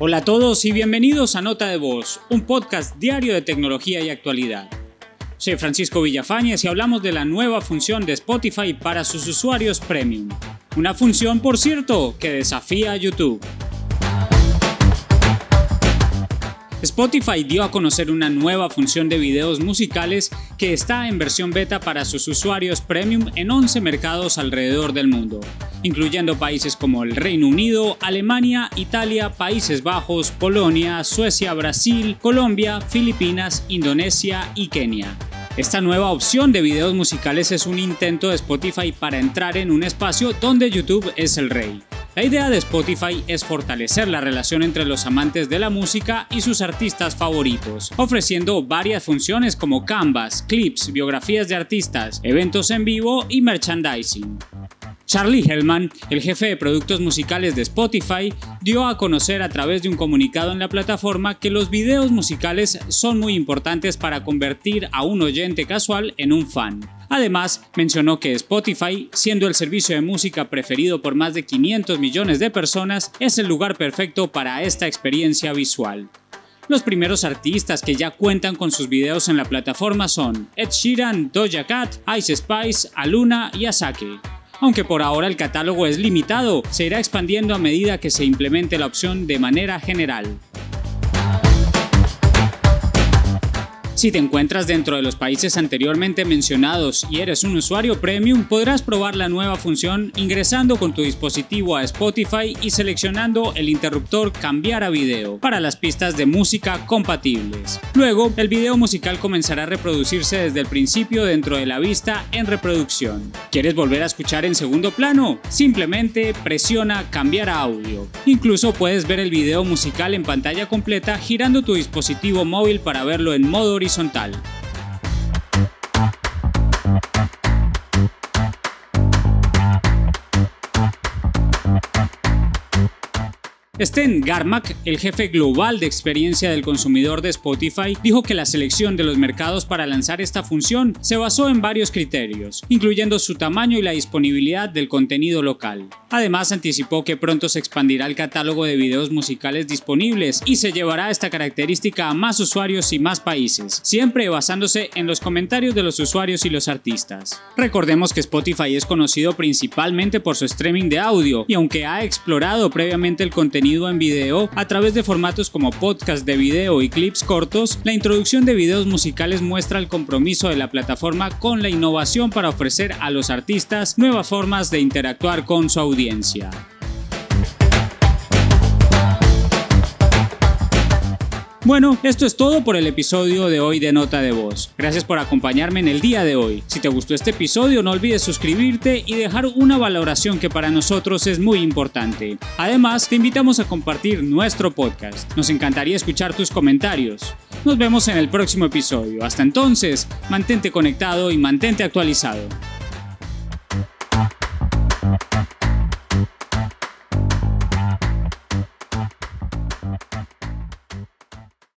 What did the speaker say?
Hola a todos y bienvenidos a Nota de Voz, un podcast diario de tecnología y actualidad. Soy Francisco Villafañez y hablamos de la nueva función de Spotify para sus usuarios premium. Una función, por cierto, que desafía a YouTube. Spotify dio a conocer una nueva función de videos musicales que está en versión beta para sus usuarios premium en 11 mercados alrededor del mundo, incluyendo países como el Reino Unido, Alemania, Italia, Países Bajos, Polonia, Suecia, Brasil, Colombia, Filipinas, Indonesia y Kenia. Esta nueva opción de videos musicales es un intento de Spotify para entrar en un espacio donde YouTube es el rey. La idea de Spotify es fortalecer la relación entre los amantes de la música y sus artistas favoritos, ofreciendo varias funciones como canvas, clips, biografías de artistas, eventos en vivo y merchandising. Charlie Hellman, el jefe de productos musicales de Spotify, dio a conocer a través de un comunicado en la plataforma que los videos musicales son muy importantes para convertir a un oyente casual en un fan. Además, mencionó que Spotify, siendo el servicio de música preferido por más de 500 millones de personas, es el lugar perfecto para esta experiencia visual. Los primeros artistas que ya cuentan con sus videos en la plataforma son Ed Sheeran, Doja Cat, Ice Spice, Aluna y Asake. Aunque por ahora el catálogo es limitado, se irá expandiendo a medida que se implemente la opción de manera general. Si te encuentras dentro de los países anteriormente mencionados y eres un usuario premium, podrás probar la nueva función ingresando con tu dispositivo a Spotify y seleccionando el interruptor Cambiar a video para las pistas de música compatibles. Luego, el video musical comenzará a reproducirse desde el principio dentro de la vista en reproducción. ¿Quieres volver a escuchar en segundo plano? Simplemente presiona Cambiar a audio. Incluso puedes ver el video musical en pantalla completa girando tu dispositivo móvil para verlo en modo horizontal. Sten Garmack, el jefe global de experiencia del consumidor de Spotify, dijo que la selección de los mercados para lanzar esta función se basó en varios criterios, incluyendo su tamaño y la disponibilidad del contenido local. Además, anticipó que pronto se expandirá el catálogo de videos musicales disponibles y se llevará esta característica a más usuarios y más países, siempre basándose en los comentarios de los usuarios y los artistas. Recordemos que Spotify es conocido principalmente por su streaming de audio, y aunque ha explorado previamente el contenido en video a través de formatos como podcast de video y clips cortos, la introducción de videos musicales muestra el compromiso de la plataforma con la innovación para ofrecer a los artistas nuevas formas de interactuar con su audiencia. Bueno, esto es todo por el episodio de hoy de Nota de Voz. Gracias por acompañarme en el día de hoy. Si te gustó este episodio, no olvides suscribirte y dejar una valoración que para nosotros es muy importante. Además, te invitamos a compartir nuestro podcast. Nos encantaría escuchar tus comentarios. Nos vemos en el próximo episodio. Hasta entonces, mantente conectado y mantente actualizado.